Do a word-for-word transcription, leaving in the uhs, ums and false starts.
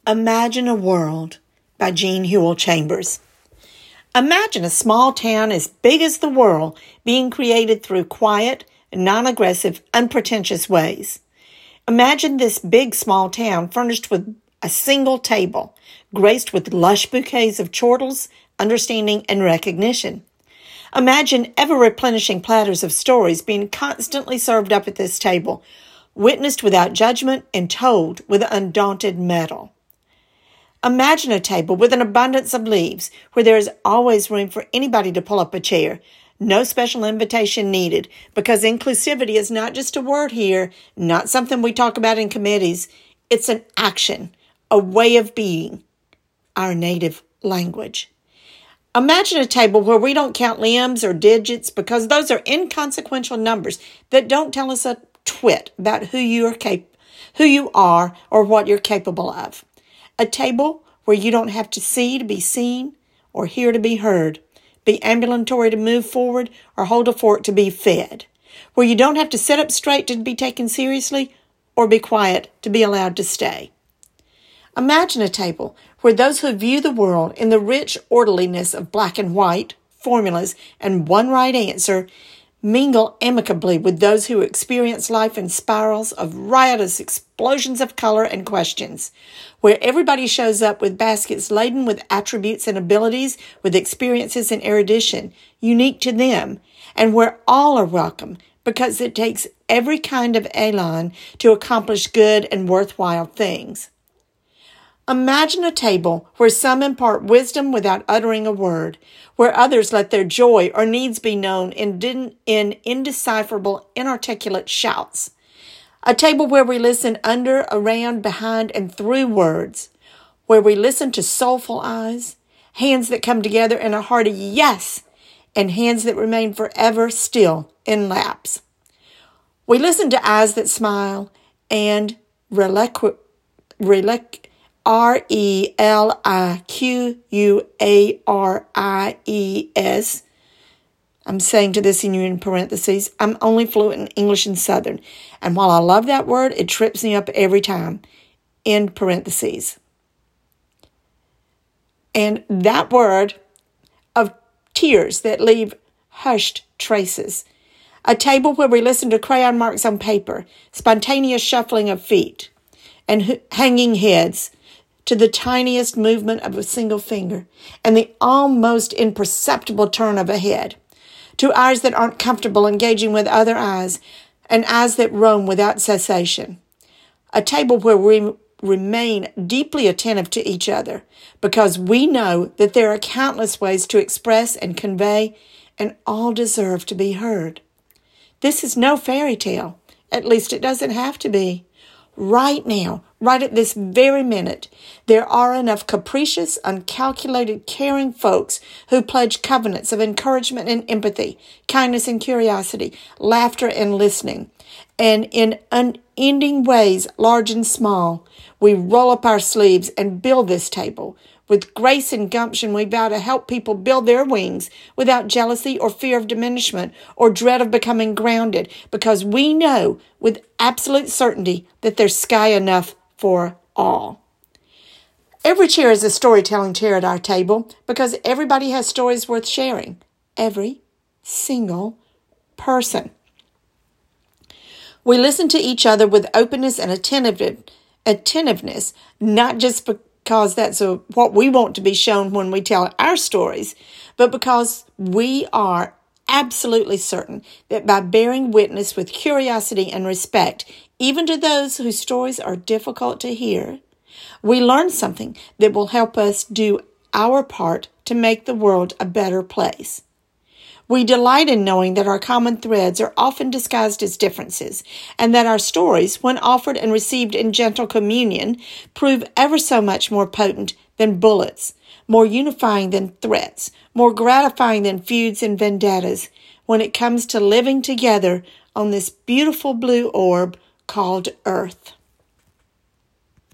Imagine a World by Jean Hewell Chambers. Imagine a small town as big as the world being created through quiet, non-aggressive, unpretentious ways. Imagine this big small town furnished with a single table, graced with lush bouquets of chortles, understanding, and recognition. Imagine ever-replenishing platters of stories being constantly served up at this table, witnessed without judgment and told with undaunted mettle. Imagine a table with an abundance of leaves where there is always room for anybody to pull up a chair. No special invitation needed, because inclusivity is not just a word here, not something we talk about in committees. It's an action, a way of being, our native language. Imagine a table where we don't count limbs or digits, because those are inconsequential numbers that don't tell us a twit about who you are cap- who you are or what you're capable of. A table where you don't have to see to be seen or hear to be heard, be ambulatory to move forward or hold a fork to be fed. Where you don't have to sit up straight to be taken seriously or be quiet to be allowed to stay. Imagine a table where those who view the world in the rich orderliness of black and white, formulas, and one right answer mingle amicably with those who experience life in spirals of riotous explosions of color and questions, where everybody shows up with baskets laden with attributes and abilities, with experiences and erudition unique to them, and where all are welcome because it takes every kind of elan to accomplish good and worthwhile things. Imagine a table where some impart wisdom without uttering a word, where others let their joy or needs be known in, in indecipherable, inarticulate shouts. A table where we listen under, around, behind, and through words, where we listen to soulful eyes, hands that come together in a hearty yes, and hands that remain forever still in laps. We listen to eyes that smile and reliqu- relic. R E L I Q U A R I E S. I'm saying to this in you in parentheses. I'm only fluent in English and Southern. And while I love that word, it trips me up every time. In parentheses. And that word of tears that leave hushed traces. A table where we listen to crayon marks on paper, spontaneous shuffling of feet, and h- hanging heads, to the tiniest movement of a single finger and the almost imperceptible turn of a head, to eyes that aren't comfortable engaging with other eyes and eyes that roam without cessation. A table where we remain deeply attentive to each other because we know that there are countless ways to express and convey, and all deserve to be heard. This is no fairy tale. At least it doesn't have to be. Right now, right at this very minute, there are enough capricious, uncalculated, caring folks who pledge covenants of encouragement and empathy, kindness and curiosity, laughter and listening. And in unending ways, large and small, we roll up our sleeves and build this table. With grace and gumption, we vow to help people build their wings without jealousy or fear of diminishment or dread of becoming grounded, because we know with absolute certainty that there's sky enough for all. Every chair is a storytelling chair at our table because everybody has stories worth sharing. Every single person. We listen to each other with openness and attentive, attentiveness, not just because because that's a, what we want to be shown when we tell our stories, but because we are absolutely certain that by bearing witness with curiosity and respect, even to those whose stories are difficult to hear, we learn something that will help us do our part to make the world a better place. We delight in knowing that our common threads are often disguised as differences, and that our stories, when offered and received in gentle communion, prove ever so much more potent than bullets, more unifying than threats, more gratifying than feuds and vendettas, when it comes to living together on this beautiful blue orb called Earth.